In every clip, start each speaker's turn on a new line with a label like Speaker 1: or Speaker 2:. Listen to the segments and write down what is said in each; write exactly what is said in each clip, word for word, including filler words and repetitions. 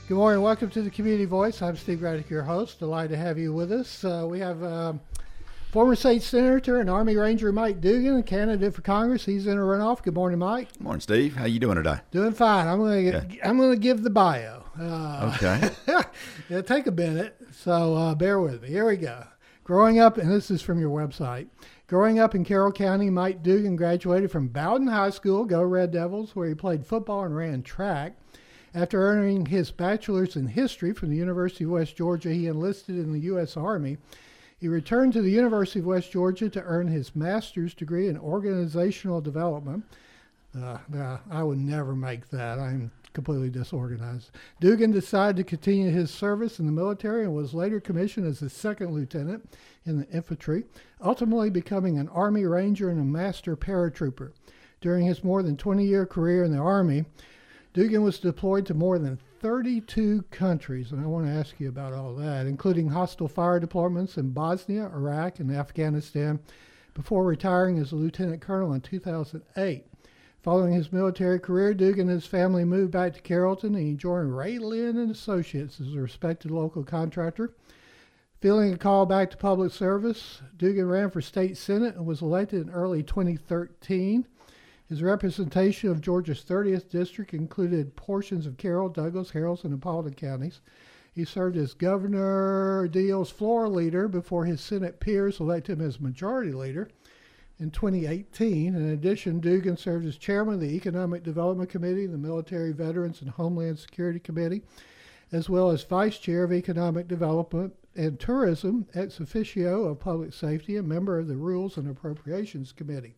Speaker 1: Good morning. Welcome to the Community Voice. I'm Steve Raddick, your host. Delighted to have you with us. Uh, we have uh, former state senator and Army Ranger Mike Dugan, a candidate for Congress. He's in a runoff. Good morning, Mike.
Speaker 2: Good morning, Steve. How you doing today?
Speaker 1: Doing fine. I'm going to
Speaker 2: Okay.
Speaker 1: I'm going to give the bio. Uh,
Speaker 2: Okay.
Speaker 1: It'll take a minute, so uh, bear with me. Here we go. Growing up, and this is from your website. Growing up in Carroll County, Mike Dugan graduated from Bowden High School, go Red Devils, where he played football and ran track. After earning his bachelor's in history from the University of West Georgia, he enlisted in the U S Army. He returned to the University of West Georgia to earn his master's degree in organizational development. Uh, uh, I would never make that. I'm completely disorganized. Dugan decided to continue his service in the military and was later commissioned as a second lieutenant in the infantry, ultimately becoming an Army Ranger and a master paratrooper. During his more than twenty-year career in the Army, Dugan was deployed to more than thirty-two countries, and I want to ask you about all that, including hostile fire deployments in Bosnia, Iraq, and Afghanistan, before retiring as a lieutenant colonel in two thousand eight. Following his military career, Dugan and his family moved back to Carrollton, and he joined Ray Lynn and Associates as a respected local contractor. Feeling a call back to public service, Dugan ran for state senate and was elected in early twenty thirteen. His representation of Georgia's thirtieth district included portions of Carroll, Douglas, Haralson, and Paulding counties. He served as Governor Deal's floor leader before his Senate peers elected him as majority leader in twenty eighteen. In addition, Dugan served as chairman of the Economic Development Committee, the Military Veterans and Homeland Security Committee, as well as vice chair of Economic Development and Tourism, ex officio of Public Safety, and member of the Rules and Appropriations Committee.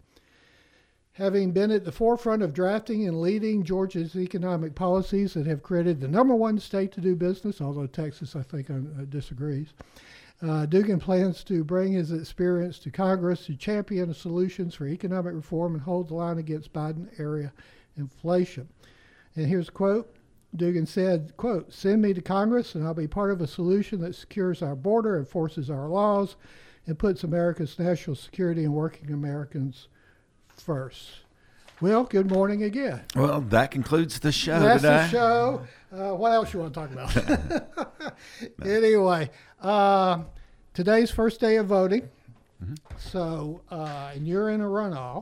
Speaker 1: Having been at the forefront of drafting and leading Georgia's economic policies that have created the number one state to do business, although Texas, I think, uh, disagrees, uh, Dugan plans to bring his experience to Congress to champion solutions for economic reform and hold the line against Biden-era inflation. And here's a quote. Dugan said, quote, "Send me to Congress and I'll be part of a solution that secures our border, enforces our laws, and puts America's national security and working Americans first." Well, good morning again.
Speaker 2: Well, that concludes the show
Speaker 1: That's
Speaker 2: today.
Speaker 1: the show. Uh, what else you want to talk about? Anyway, uh, today's first day of voting.
Speaker 2: Mm-hmm.
Speaker 1: So, uh, and you're in a runoff,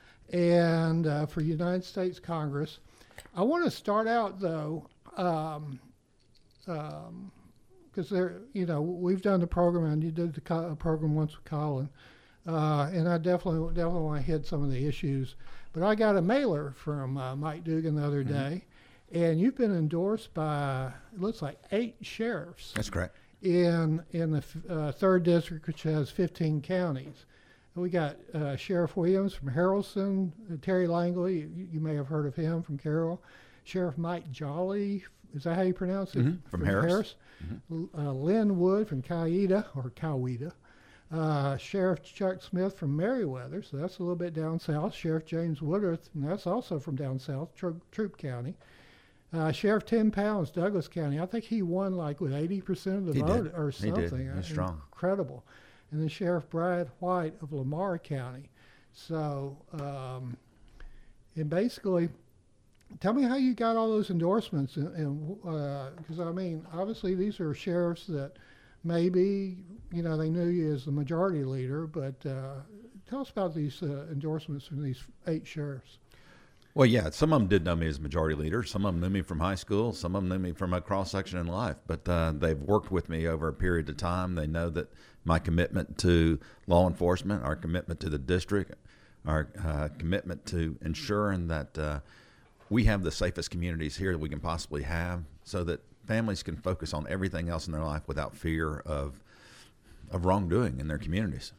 Speaker 1: and uh, for United States Congress. I want to start out though, um, um, because there, you know, we've done the program, and you did the co- program once with Colin. Uh, and I definitely definitely want to hit some of the issues. But I got a mailer from uh, Mike Dugan the other day, mm-hmm. and you've been endorsed by, it looks like, eight sheriffs.
Speaker 2: That's correct.
Speaker 1: In in the uh, third district, which has fifteen counties. We got uh, Sheriff Williams from Haralson, uh, Terry Langley, you, you may have heard of him from Carroll. Sheriff Mike Jolly, is that how you pronounce it?
Speaker 2: Mm-hmm. From, from Harris. Harris.
Speaker 1: Mm-hmm. Uh, Lynn Wood from Coweta, or Coweta. Uh, Sheriff Chuck Smith from Meriwether, so that's a little bit down south. Sheriff James Woodruff, and that's also from down south, Tro- Troop County. Uh, Sheriff Tim Pounds, Douglas County. I think he won like with eighty percent of the
Speaker 2: he
Speaker 1: vote
Speaker 2: did.
Speaker 1: or something.
Speaker 2: He did. He's strong.
Speaker 1: Incredible. And then Sheriff Brad White of Lamar County. So, um, and basically, tell me how you got all those endorsements. And because, uh, I mean, obviously these are sheriffs that maybe, you know, they knew you as the majority leader, but uh, tell us about these uh, endorsements from these eight sheriffs.
Speaker 2: Well, yeah, some of them did know me as majority leader. Some of them knew me from high school. Some of them knew me from a cross-section in life. But uh, they've worked with me over a period of time. They know that my commitment to law enforcement, our commitment to the district, our uh, commitment to ensuring that uh, we have the safest communities here that we can possibly have so that families can focus on everything else in their life without fear of of wrongdoing in their communities.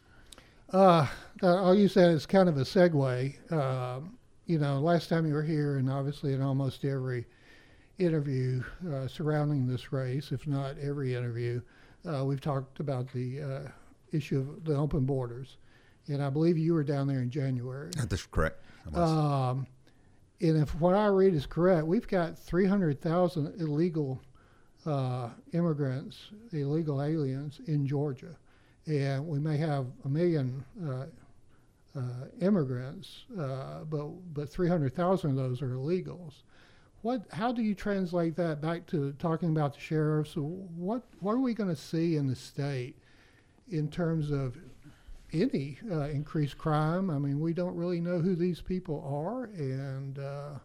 Speaker 1: Uh, I'll use that as kind of a segue. Um, You know, last time you were here, and obviously in almost every interview uh, surrounding this race, if not every interview, uh, we've talked about the uh, issue of the open borders. And I believe you were down there in January.
Speaker 2: That's correct.
Speaker 1: Um, and if what I read is correct, we've got three hundred thousand illegal uh, immigrants, illegal aliens in Georgia. And we may have a million uh, Uh, immigrants, uh, but but three hundred thousand of those are illegals. what? How do you translate that back to talking about the sheriffs? What what are we going to see in the state in terms of any uh, increased crime? I mean, we don't really know who these people are, and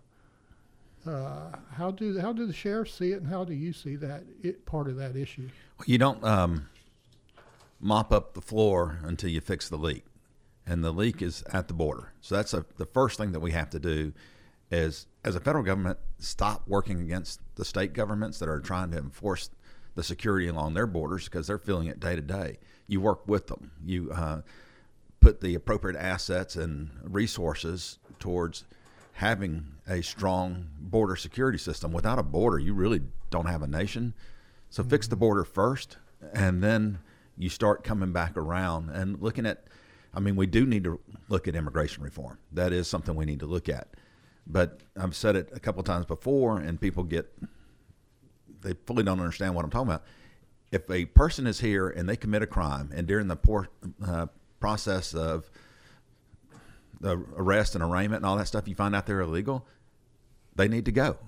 Speaker 1: uh, uh, how do how do the sheriffs see it, and how do you see that it, part of that issue?
Speaker 2: You don't um, mop up the floor until you fix the leak, and the leak is at the border. So that's a, the first thing that we have to do is, as a federal government, stop working against the state governments that are trying to enforce the security along their borders, because they're feeling it day to day. You work with them. You uh, put the appropriate assets and resources towards having a strong border security system. Without a border, you really don't have a nation. So mm-hmm. fix the border first, and then you start coming back around and looking at, I mean, we do need to look at immigration reform. That is something we need to look at. But I've said it a couple of times before, and people get, they fully don't understand what I'm talking about. If a person is here and they commit a crime, and during the por- uh, process of the arrest and arraignment and all that stuff, you find out they're illegal, they need to go.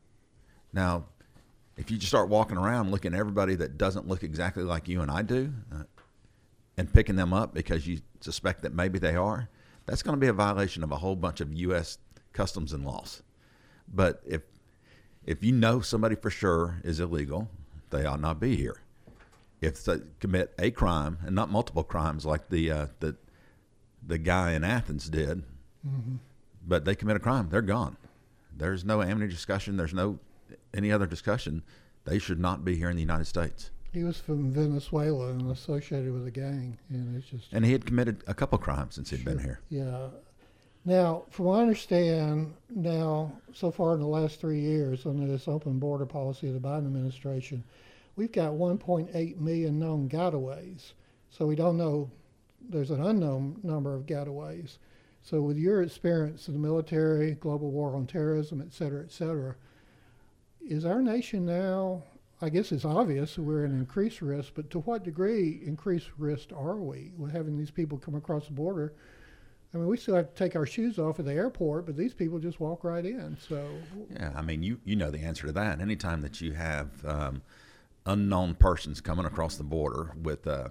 Speaker 2: Now, if you just start walking around looking at everybody that doesn't look exactly like you and I do, uh, and picking them up because you suspect that maybe they are, that's going to be a violation of a whole bunch of U S customs and laws. But if if you know somebody for sure is illegal, they ought not be here. If they commit a crime, and not multiple crimes like the uh, the the guy in Athens did, mm-hmm. but they commit a crime, they're gone. There's no amnesty discussion. There's no any other discussion. They should not be here in the United States.
Speaker 1: He was from Venezuela and associated with a gang, and it's just.
Speaker 2: And he had committed a couple crimes since he'd
Speaker 1: sure.
Speaker 2: been here.
Speaker 1: Yeah. Now, from what I understand, now so far in the last three years under this open border policy of the Biden administration, we've got one point eight million known gotaways. So we don't know. There's an unknown number of gotaways. So with your experience in the military, global war on terrorism, et cetera, et cetera, is our nation now, I guess it's obvious we're in increased risk, but to what degree increased risk are we with having these people come across the border? I mean, we still have to take our shoes off at the airport, but these people just walk right in. So
Speaker 2: yeah, I mean, you, you know the answer to that. Anytime that you have um, unknown persons coming across the border with uh,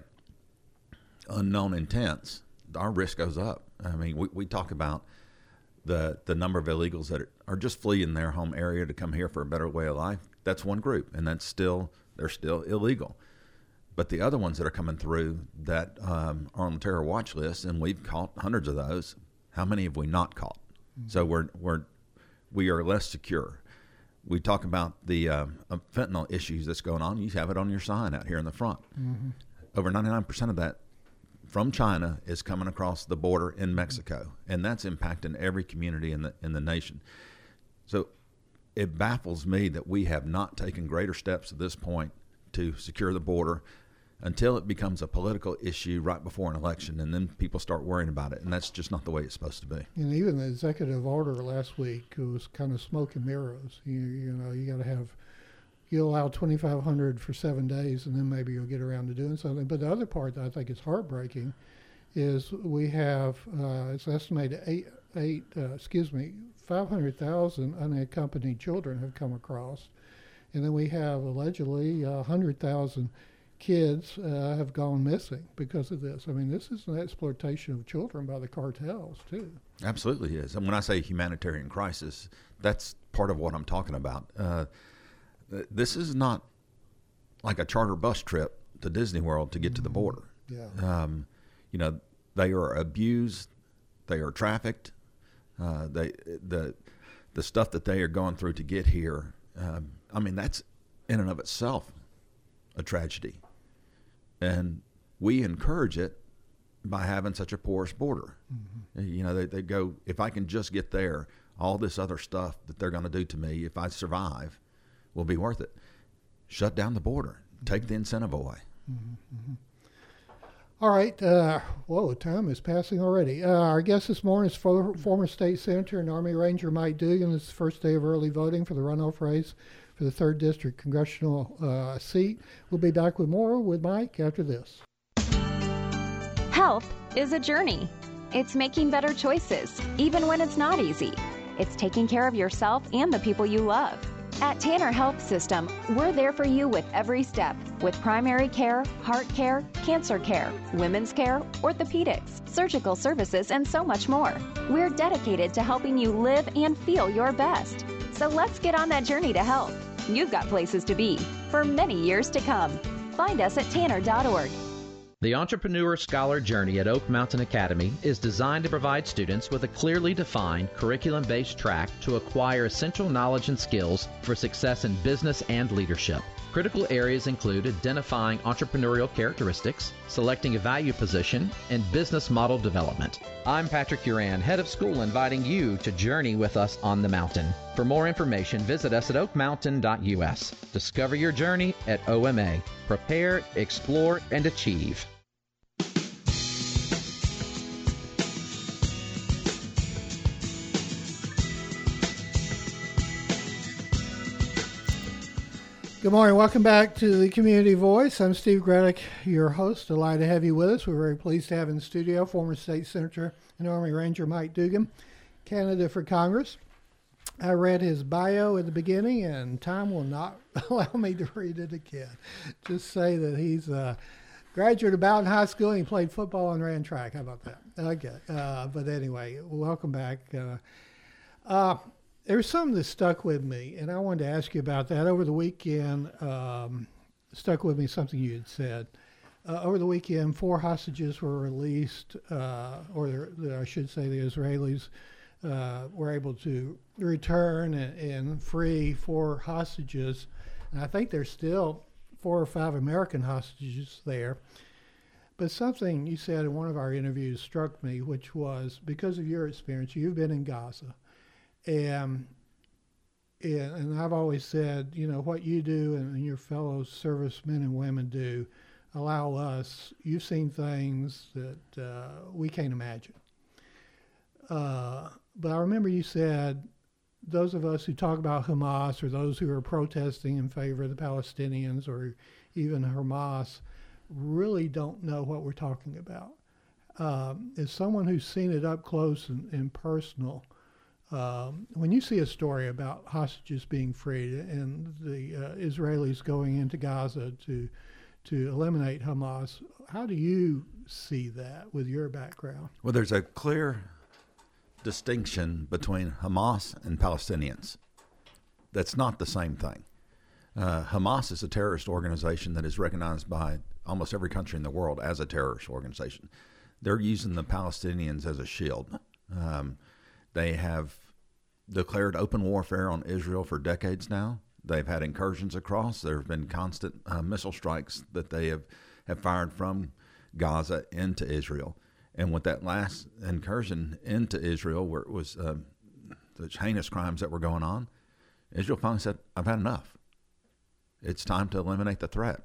Speaker 2: unknown intents, our risk goes up. I mean, we, we talk about the the number of illegals that are, are just fleeing their home area to come here for a better way of life. That's one group, and that's still they're still illegal. But the other ones that are coming through that um, are on the terror watch list, and we've caught hundreds of those, how many have we not caught? Mm-hmm. So we're we're we are less secure. We talk about the uh, fentanyl issues that's going on. You have it on your sign out here in the front. Mm-hmm. Over ninety-nine percent of that from China is coming across the border in Mexico, and that's impacting every community in the in the nation. So it baffles me that we have not taken greater steps at this point to secure the border until it becomes a political issue right before an election, and then people start worrying about it, and that's just not the way it's supposed to be.
Speaker 1: And even the executive order last week was kind of smoke and mirrors. You, you know, you got to have, you allow twenty-five hundred for seven days, and then maybe you'll get around to doing something. But the other part that I think is heartbreaking is we have, uh, it's estimated eight, eight uh, excuse me, five hundred thousand unaccompanied children have come across. And then we have allegedly uh, one hundred thousand kids uh, have gone missing because of this. I mean, this is an exploitation of children by the cartels, too.
Speaker 2: Absolutely is. And when I say humanitarian crisis, that's part of what I'm talking about. Uh, this is not like a charter bus trip to Disney World to get mm-hmm. to the border.
Speaker 1: Yeah.
Speaker 2: Um, you know, they are abused. They are trafficked. Uh, they the the stuff that they are going through to get here. Um, I mean, that's in and of itself a tragedy. And we encourage it by having such a porous border. Mm-hmm. You know, they, they go, if I can just get there, all this other stuff that they're going to do to me, if I survive, will be worth it. Shut down the border. Take the incentive away.
Speaker 1: Mm-hmm. Mm-hmm. All right. Uh, whoa, time is passing already. Uh, our guest this morning is for, former state senator and Army Ranger Mike Dugan. It's the first day of early voting for the runoff race for the third District congressional uh, seat. We'll be back with more with Mike after this.
Speaker 3: Health is a journey. It's making better choices, even when it's not easy. It's taking care of yourself and the people you love. At Tanner Health System, we're there for you with every step, with primary care, heart care, cancer care, women's care, orthopedics, surgical services, and so much more. We're dedicated to helping you live and feel your best. So let's get on that journey to health. You've got places to be for many years to come. Find us at tanner dot org.
Speaker 4: The Entrepreneur Scholar Journey at Oak Mountain Academy is designed to provide students with a clearly defined curriculum-based track to acquire essential knowledge and skills for success in business and leadership. Critical areas include identifying entrepreneurial characteristics, selecting a value position, and business model development. I'm Patrick Uran, head of school, inviting you to journey with us on the mountain. For more information, visit us at oak mountain dot u s. Discover your journey at O M A. Prepare, explore, and achieve.
Speaker 1: Good morning. Welcome back to the Community Voice. I'm Steve Gredick, your host. Delighted to have you with us. We're very pleased to have in the studio former State Senator and Army Ranger Mike Dugan, candidate for Congress. I read his bio at the beginning, and time will not allow me to read it again. Just say that he's a graduate of Bowden High School, and he played football and ran track. How about that? Okay. Uh, but anyway, welcome back. Uh, uh, There's something that stuck with me, and I wanted to ask you about that. Over the weekend, um, stuck with me something you had said. Uh, over the weekend, four hostages were released, uh, or the, I should say the Israelis uh, were able to return and, and free four hostages. And I think there's still four or five American hostages there. But something you said in one of our interviews struck me, which was, because of your experience, you've been in Gaza. And, and and I've always said, you know, what you do and your fellow servicemen and women do allow us, you've seen things that uh, we can't imagine. Uh, but I remember you said, those of us who talk about Hamas or those who are protesting in favor of the Palestinians or even Hamas really don't know what we're talking about. Um, as someone who's seen it up close and, and personal, Um, when you see a story about hostages being freed and the uh, Israelis going into Gaza to to eliminate Hamas, how do you see that with your background?
Speaker 2: Well, there's a clear distinction between Hamas and Palestinians. That's not the same thing. Uh, Hamas is a terrorist organization that is recognized by almost every country in the world as a terrorist organization. They're using the Palestinians as a shield. Um, They have declared open warfare on Israel for decades now. They've had incursions across. There have been constant uh, missile strikes that they have, have fired from Gaza into Israel. And with that last incursion into Israel, where it was uh, the heinous crimes that were going on, Israel finally said, I've had enough. It's time to eliminate the threat.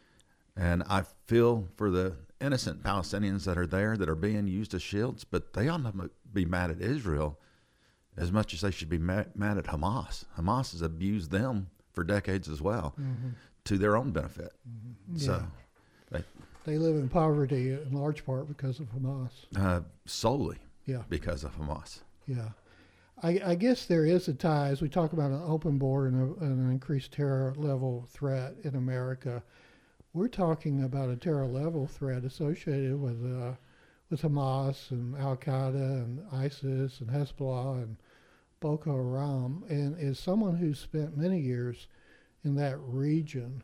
Speaker 2: And I feel for the innocent Palestinians that are there that are being used as shields, but they ought not be mad at Israel as much as they should be mad, mad at Hamas. Hamas has abused them for decades as well, mm-hmm. to their own benefit. Mm-hmm. So
Speaker 1: yeah.
Speaker 2: they,
Speaker 1: they live in poverty in large part because of Hamas.
Speaker 2: Uh, solely
Speaker 1: yeah.
Speaker 2: because of Hamas.
Speaker 1: Yeah. I, I guess there is a tie, as we talk about an open border and, a, and an increased terror level threat in America. We're talking about a terror level threat associated with uh, with Hamas and Al Qaeda and ISIS and Hezbollah and Boko Haram. And as someone who's spent many years in that region,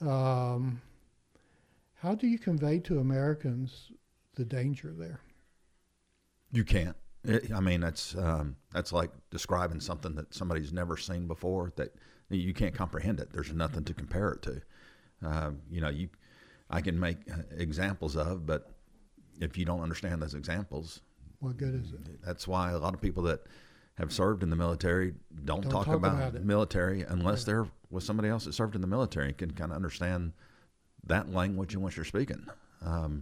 Speaker 1: um, how do you convey to Americans the danger there?
Speaker 2: You can't. It, I mean, that's um, that's like describing something that somebody's never seen before. That you can't comprehend it. There's nothing to compare it to. Um, you know, you, I can make examples of, but if you don't understand those examples,
Speaker 1: what good is it?
Speaker 2: That's why a lot of people that have served in the military don't,
Speaker 1: don't
Speaker 2: talk,
Speaker 1: talk
Speaker 2: about,
Speaker 1: about it.
Speaker 2: military unless
Speaker 1: yeah.
Speaker 2: they're with somebody else that served in the military and can kind of understand that language in which you're speaking. Um,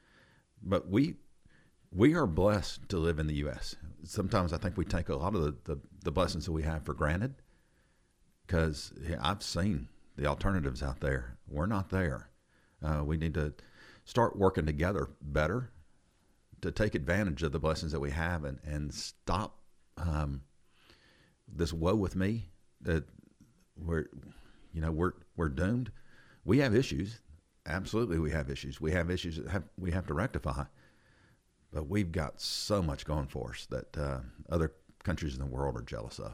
Speaker 2: but we we are blessed to live in the U S. Sometimes I think we take a lot of the, the, the blessings that we have for granted because yeah, I've seen the alternatives out there. We're not there. Uh, we need to start working together better to take advantage of the blessings that we have and, and stop um, this woe with me that we're, you know, we're we're doomed. We have issues. Absolutely, we have issues. We have issues that have, we have to rectify. But we've got so much going for us that uh, other countries in the world are jealous of.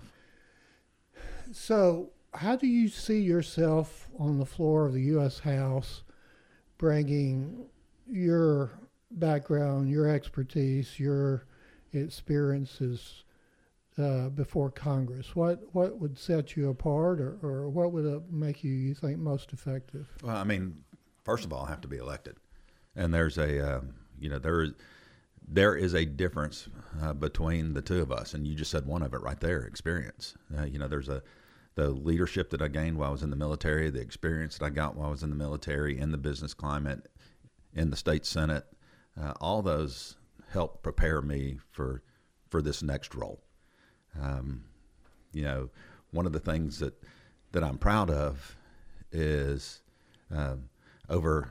Speaker 1: So, how do you see yourself on the floor of the U S House, bringing your background, your expertise, your experiences uh, before Congress? What what would set you apart, or, or what would uh, make you, you think, most effective?
Speaker 2: Well, I mean, first of all, I have to be elected, and there's a um, you know there is there is a difference uh, between the two of us, and you just said one of it right there: experience. Uh, you know, there's a the leadership that I gained while I was in the military, the experience that I got while I was in the military, in the business climate, in the state senate. Uh, all those help prepare me for for this next role. Um, you know, one of the things that that I'm proud of is uh, over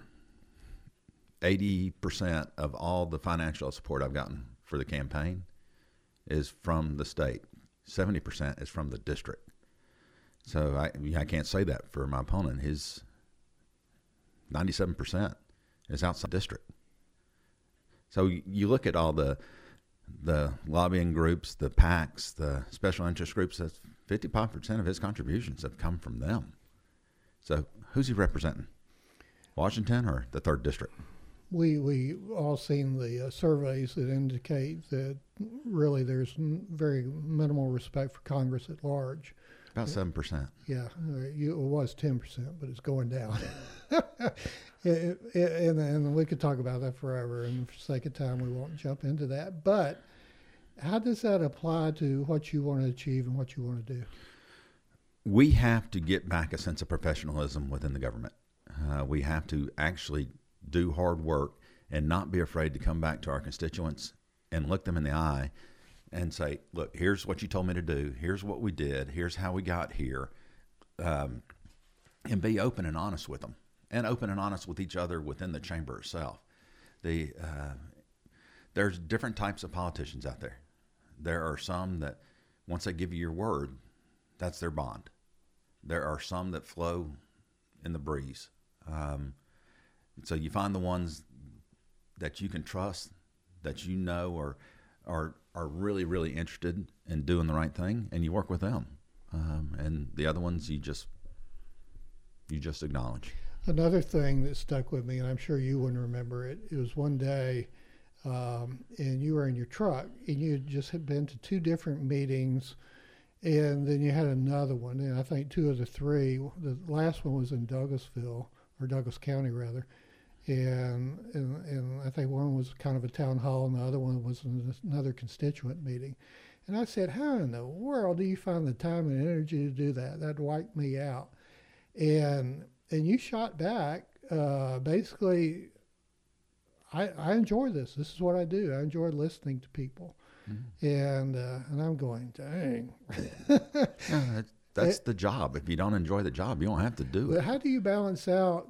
Speaker 2: eighty percent of all the financial support I've gotten for the campaign is from the state. seventy percent is from the district. So I, I can't say that for my opponent. His ninety-seven percent is outside district. So you look at all the the lobbying groups, the PACs, the special interest groups, that's fifty-five percent of his contributions have come from them. So who's he representing? Washington or the third district?
Speaker 1: We we all seen the uh, surveys that indicate that really there's n- very minimal respect for Congress at large.
Speaker 2: About seven percent.
Speaker 1: Yeah, uh, you, it was ten percent, but it's going down. it, it, and, and we could talk about that forever, and for the sake of time, we won't jump into that. But how does that apply to what you want to achieve and what you want to do?
Speaker 2: We have to get back a sense of professionalism within the government. Uh, we have to actually do hard work and not be afraid to come back to our constituents and look them in the eye and say, look, here's what you told me to do. Here's what we did. Here's how we got here. Um, and be open and honest with them, and open and honest with each other within the chamber itself. The uh, there's different types of politicians out there. There are some that once they give you your word, that's their bond. There are some that flow in the breeze. Um, so you find the ones that you can trust, that you know are are are really, really interested in doing the right thing, and you work with them. Um, and the other ones you just you just acknowledge.
Speaker 1: Another thing that stuck with me, and I'm sure you wouldn't remember it, it was one day, um, and you were in your truck, and you had just had been to two different meetings, and then you had another one, and I think two of the three, the last one was in Douglasville, or Douglas County rather, and, and and I think one was kind of a town hall, and the other one was another constituent meeting. And I said, how in the world do you find the time and energy to do that? That wiped me out. And and you shot back, uh, basically, I, I enjoy this. This is what I do. I enjoy listening to people. Mm-hmm. And uh, and I'm going, dang.
Speaker 2: yeah, that's that's it, the job. If you don't enjoy the job, you don't have to do
Speaker 1: but
Speaker 2: it.
Speaker 1: How do you balance out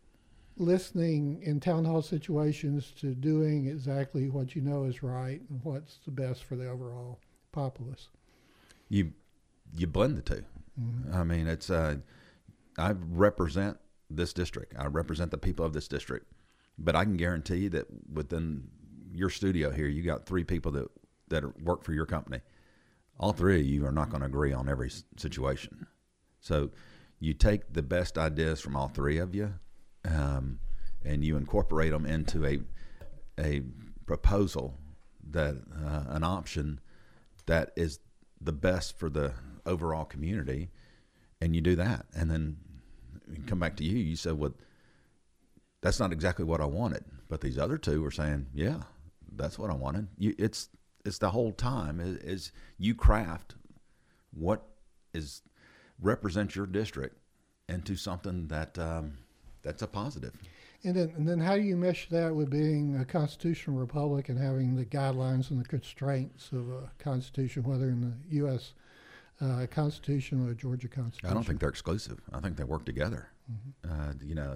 Speaker 1: listening in town hall situations to doing exactly what you know is right and what's the best for the overall populace?
Speaker 2: You you blend the two. Mm-hmm. I mean, it's uh, I represent this district. I represent the people of this district. But I can guarantee that within your studio here, you got three people that, that work for your company. All three of you are not going to agree on every situation. So you take the best ideas from all three of you, um, and you incorporate them into a a proposal, that uh, an option that is the best for the overall community, and you do that. And then you come back to you, you say, well, that's not exactly what I wanted. But these other two were saying, yeah, that's what I wanted. You, it's it's the whole time is, is you craft what is represents your district into something that um, that's a positive.
Speaker 1: And then, and then how do you mesh that with being a constitutional republic and having the guidelines and the constraints of a constitution, whether in the U S uh, Constitution or the Georgia Constitution?
Speaker 2: I don't think they're exclusive. I think they work together. Mm-hmm. Uh, you know,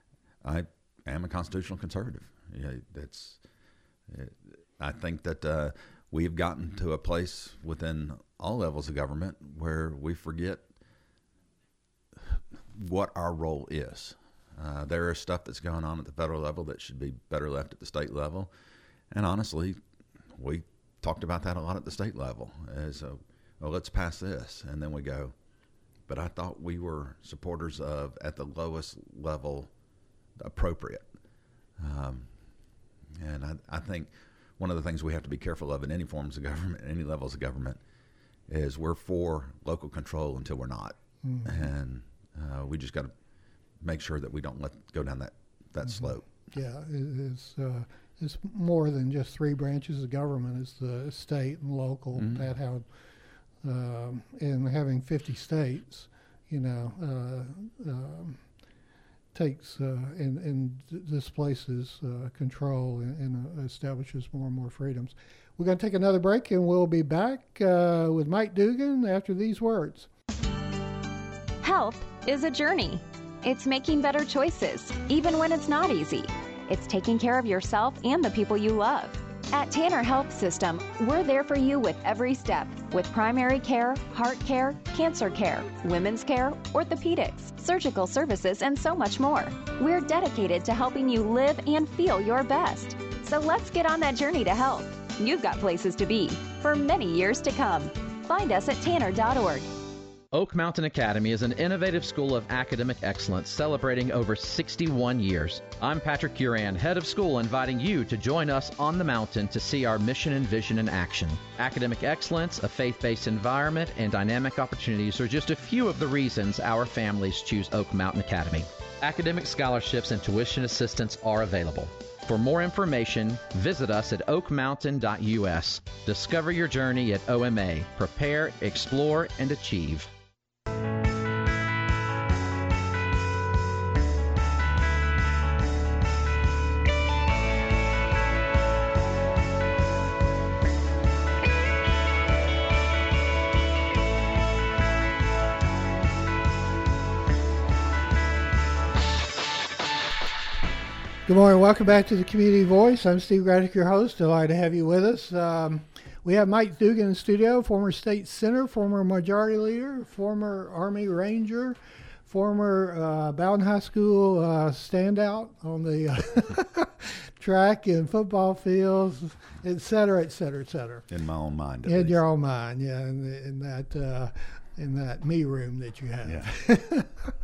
Speaker 2: I am a constitutional conservative. You know, that's. I think that uh, we've gotten to a place within all levels of government where we forget what our role is. Uh, there is stuff that's going on at the federal level that should be better left at the state level. And honestly, we talked about that a lot at the state level as, a, well, let's pass this. And then we go, but I thought we were supporters of, at the lowest level, appropriate. Um, and I, I think one of the things we have to be careful of in any forms of government, any levels of government, is we're for local control until we're not. Mm-hmm. And uh, we just got to make sure that we don't let go down that, that mm-hmm. slope.
Speaker 1: Yeah, it, it's, uh, it's more than just three branches of government. It's the state and local, mm-hmm. that how, um, and having fifty states, you know, uh, um, takes uh, and, and displaces uh, control and, and uh, establishes more and more freedoms. We're going to take another break, and we'll be back uh, with Mike Dugan after these words.
Speaker 3: Health is a journey. It's making better choices, even when it's not easy. It's taking care of yourself and the people you love. At Tanner Health System, we're there for you with every step, with primary care, heart care, cancer care, women's care, orthopedics, surgical services, and so much more. We're dedicated to helping you live and feel your best. So let's get on that journey to health. You've got places to be for many years to come. Find us at tanner dot org.
Speaker 4: Oak Mountain Academy is an innovative school of academic excellence celebrating over sixty-one years. I'm Patrick Uran, head of school, inviting you to join us on the mountain to see our mission and vision in action. Academic excellence, a faith-based environment, and dynamic opportunities are just a few of the reasons our families choose Oak Mountain Academy. Academic scholarships and tuition assistance are available. For more information, visit us at oak mountain dot U S. Discover your journey at O M A. Prepare, explore, and achieve.
Speaker 1: Good morning. Welcome back to the Community Voice. I'm Steve Graddick, your host. Delighted to have you with us. Um, we have Mike Dugan in the studio, former state senator, former majority leader, former Army Ranger, former uh, Bowden High School uh, standout on the uh, track and football fields, et cetera, et cetera, et cetera.
Speaker 2: In my own mind. At
Speaker 1: in
Speaker 2: least.
Speaker 1: your own mind, yeah, in, the, in that uh, in that me room that you have.
Speaker 2: Yeah.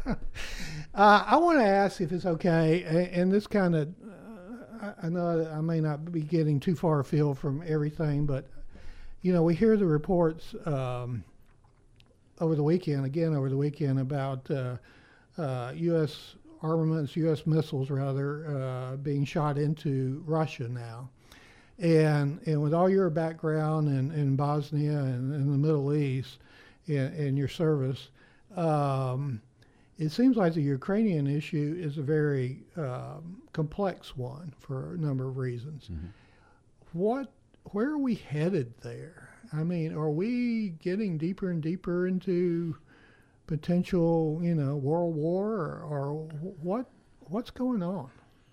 Speaker 1: uh, I want to ask if it's okay, and, and this kind of, uh, I, I know that I may not be getting too far afield from everything, but, you know, we hear the reports um, over the weekend, again over the weekend, about uh, uh, U S armaments, U S missiles, rather, uh, being shot into Russia now. And and with all your background in, in Bosnia and in the Middle East, in, in your service, um, it seems like the Ukrainian issue is a very um, complex one for a number of reasons. Mm-hmm. What, where are we headed there? I mean, are we getting deeper and deeper into potential, you know, world war, or, or what? What's going on?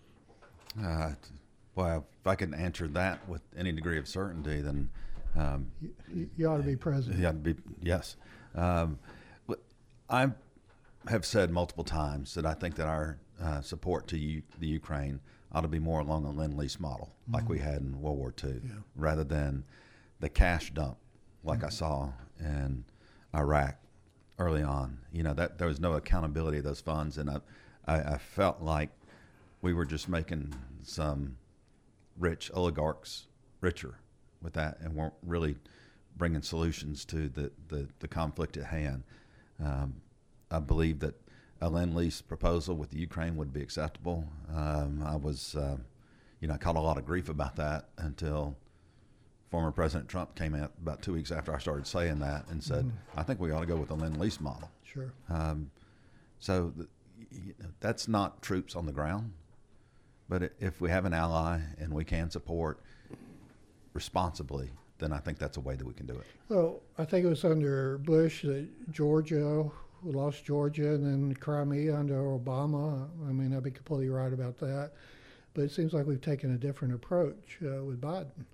Speaker 2: Uh, well, if I can answer that with any degree of certainty, then um,
Speaker 1: you, you ought to be president.
Speaker 2: You ought to be, yes. Um, I have said multiple times that I think that our uh, support to U- the Ukraine ought to be more along a Lend-Lease model, mm-hmm. like we had in World War Two, yeah. rather than the cash dump like mm-hmm. I saw in Iraq early on. You know, that there was no accountability of those funds, and I, I, I felt like we were just making some rich oligarchs richer with that, and weren't really bringing solutions to the, the, the conflict at hand. Um, I believe that a Lend-Lease proposal with the Ukraine would be acceptable. Um, I was, uh, you know, I caught a lot of grief about that until former President Trump came out about two weeks after I started saying that and said, mm-hmm. I think we ought to go with the Lend-Lease model.
Speaker 1: Sure.
Speaker 2: Um, so the, you know, that's not troops on the ground, but if we have an ally and we can support responsibly, then I think that's a way that we can do it.
Speaker 1: Well, I think it was under Bush that Georgia, we lost Georgia, and then Crimea under Obama. I mean, I'd be completely right about that. But it seems like we've taken a different approach uh, with Biden.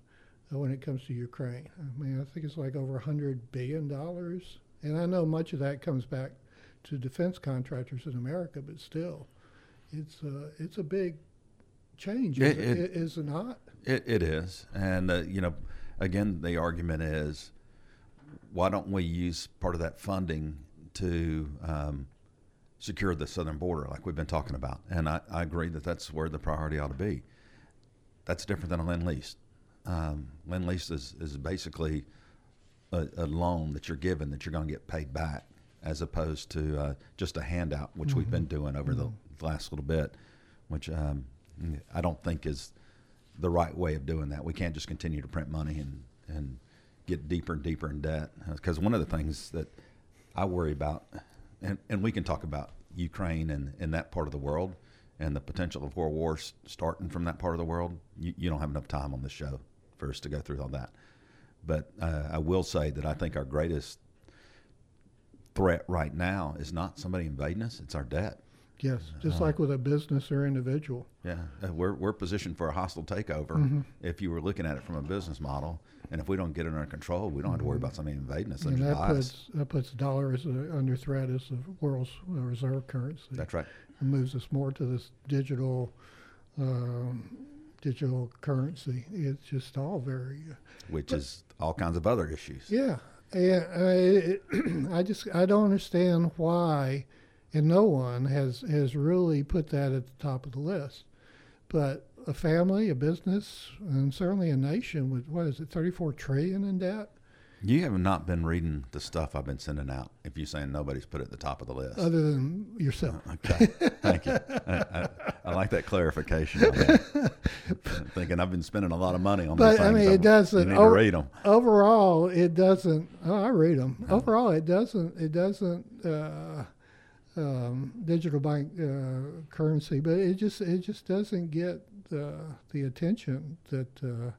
Speaker 1: uh, when it comes to Ukraine. I mean, I think it's like over one hundred billion dollars. And I know much of that comes back to defense contractors in America, but still, it's, uh, it's a big change, is
Speaker 2: It-
Speaker 1: it,
Speaker 2: it-
Speaker 1: is it not?
Speaker 2: It, it is. And, uh, you know, again, the argument is, why don't we use part of that funding to um, secure the southern border like we've been talking about? And I, I agree that that's where the priority ought to be. That's different than a Lend-Lease. Um, Lend-Lease is, is basically a, a loan that you're given that you're going to get paid back, as opposed to uh, just a handout, which mm-hmm. we've been doing over mm-hmm. the last little bit, which um, I don't think is the right way of doing that. We can't just continue to print money and, and get deeper and deeper in debt. Because one of the things that I worry about, and, and we can talk about Ukraine and, and that part of the world and the potential of world wars starting from that part of the world. You, you don't have enough time on this show for us to go through all that. But uh, I will say that I think our greatest threat right now is not somebody invading us, it's our debt.
Speaker 1: Yes, just uh, like with a business or individual.
Speaker 2: Yeah, uh, we're we're positioned for a hostile takeover
Speaker 1: mm-hmm.
Speaker 2: if you were looking at it from a business model. And if we don't get it under control, we don't have to worry about somebody invading us.
Speaker 1: And that puts, that puts dollar as a, under threat as the world's reserve currency.
Speaker 2: That's right.
Speaker 1: It moves us more to this digital um, digital currency. It's just all very... Uh,
Speaker 2: Which
Speaker 1: but,
Speaker 2: is all kinds of other issues.
Speaker 1: Yeah. And I, I just, I don't understand why, and no one has, has really put that at the top of the list. But a family, a business, and certainly a nation with, what is it, thirty-four trillion dollars in debt?
Speaker 2: You have not been reading the stuff I've been sending out if you're saying nobody's put it at the top of the list.
Speaker 1: Other than yourself.
Speaker 2: Okay, thank you. I, I, I like that clarification on that. I'm thinking I've been spending a lot of money on
Speaker 1: but,
Speaker 2: these things.
Speaker 1: But, I mean, it doesn't.
Speaker 2: You need
Speaker 1: over,
Speaker 2: to read them.
Speaker 1: Overall, it doesn't. Oh, I read them. No. Overall, it doesn't. It doesn't. Uh, um, digital bank uh, currency, but it just it just doesn't get uh, the attention that uh,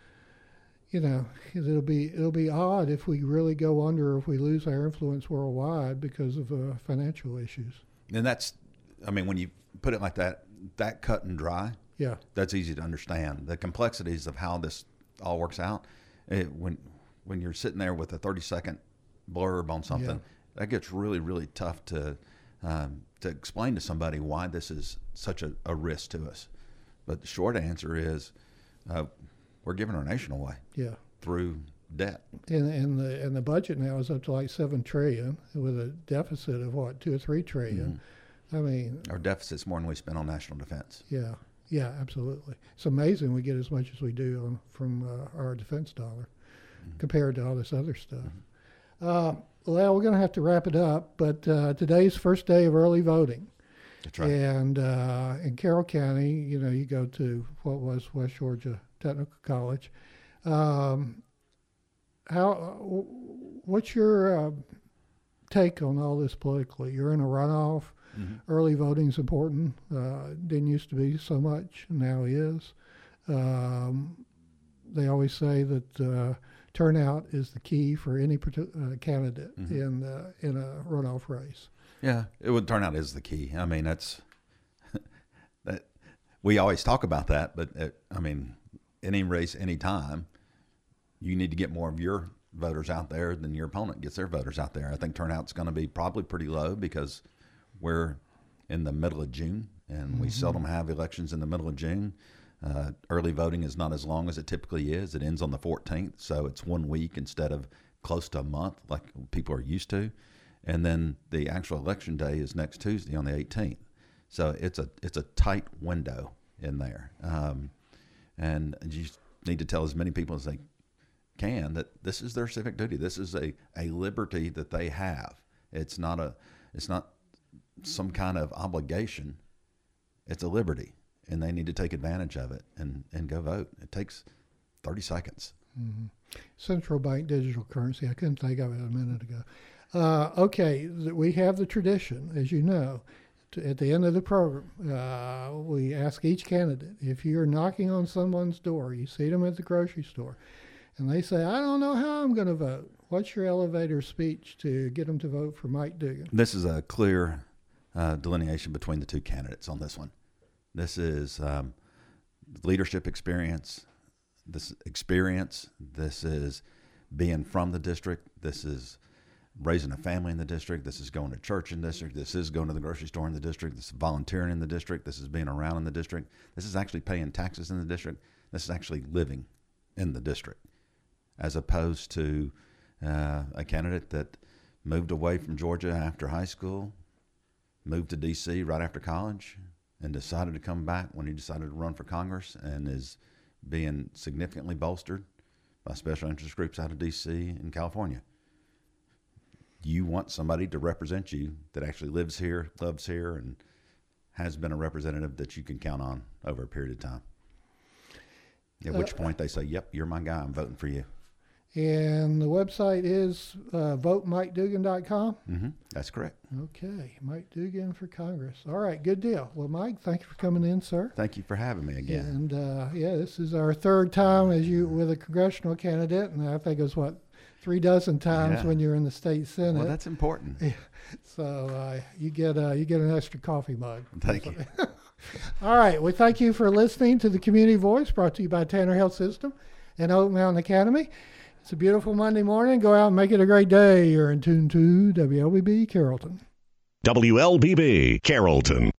Speaker 1: you know. It'll be it'll be odd if we really go under, if we lose our influence worldwide because of uh, financial issues.
Speaker 2: And that's, I mean, when you put it like that, that cut and dry.
Speaker 1: Yeah,
Speaker 2: that's easy to understand. The complexities of how this all works out, it, when when you're sitting there with a thirty second blurb on something, yeah. that gets really really tough to. Um, to explain to somebody why this is such a, a risk to us. But the short answer is uh, we're giving our nation away
Speaker 1: yeah.
Speaker 2: through debt.
Speaker 1: And, and, the, and the budget now is up to like seven trillion dollars with a deficit of, what, two or three trillion dollars. Mm-hmm. I mean...
Speaker 2: Our deficit's more than we spend on national defense.
Speaker 1: Yeah, yeah, absolutely. It's amazing we get as much as we do on, from uh, our defense dollar mm-hmm. compared to all this other stuff. Mm-hmm. Uh, Well, we're going to have to wrap it up, but uh, today's first day of early voting.
Speaker 2: That's right.
Speaker 1: And uh, in Carroll County, you know, you go to what was West Georgia Technical College. Um, how? What's your uh, take on all this politically? You're in a runoff. Mm-hmm. Early voting's important. Uh, didn't used to be so much, now is. Um, they always say that. Uh, Turnout is the key for any uh, candidate mm-hmm. in uh, in a runoff race.
Speaker 2: Yeah, it would turnout is the key. I mean, that's that we always talk about that, but it, I mean, any race, any time, you need to get more of your voters out there than your opponent gets their voters out there. I think turnout's going to be probably pretty low because we're in the middle of June, and mm-hmm. we seldom have elections in the middle of June. Uh, early voting is not as long as it typically is. It ends on the fourteenth, so it's one week instead of close to a month like people are used to. And then the actual election day is next Tuesday on the eighteenth. So it's a it's a tight window in there. Um, and you need to tell as many people as they can that this is their civic duty. This is a, a liberty that they have. It's not a it's not some kind of obligation. It's a liberty. And they need to take advantage of it and, and go vote. It takes thirty seconds.
Speaker 1: Mm-hmm. Central bank digital currency. I couldn't think of it a minute ago. Uh, okay, we have the tradition, as you know, to, at the end of the program, uh, we ask each candidate, if you're knocking on someone's door, you see them at the grocery store, and they say, I don't know how I'm going to vote. What's your elevator speech to get them to vote for Mike Dugan?
Speaker 2: This is a clear uh, delineation between the two candidates on this one. This is um, leadership experience, this experience. This is being from the district. This is raising a family in the district. This is going to church in the district. This is going to the grocery store in the district. This is volunteering in the district. This is being around in the district. This is actually paying taxes in the district. This is actually living in the district, as opposed to uh, a candidate that moved away from Georgia after high school, moved to D C right after college, and decided to come back when he decided to run for Congress, and is being significantly bolstered by special interest groups out of D C and California. You want somebody to represent you that actually lives here, loves here, and has been a representative that you can count on over a period of time. At which point they say, yep, you're my guy, I'm voting for you.
Speaker 1: And the website is uh, vote mike dugan dot com.
Speaker 2: Mm-hmm. That's correct.
Speaker 1: Okay, Mike Dugan for Congress. All right, good deal. Well, Mike, thank you for coming in, sir.
Speaker 2: Thank you for having me again.
Speaker 1: And uh, yeah, this is our third time as you with a congressional candidate, and I think it was what three dozen times
Speaker 2: Yeah.
Speaker 1: when you're in the state senate.
Speaker 2: Well, that's important.
Speaker 1: So uh, you get uh, you get an extra coffee mug.
Speaker 2: Thank you.
Speaker 1: All right. Well, thank you for listening to the Community Voice, brought to you by Tanner Health System and Oak Mountain Academy. It's a beautiful Monday morning. Go out and make it a great day. You're in tune to W L B B Carrollton.
Speaker 5: W L B B Carrollton.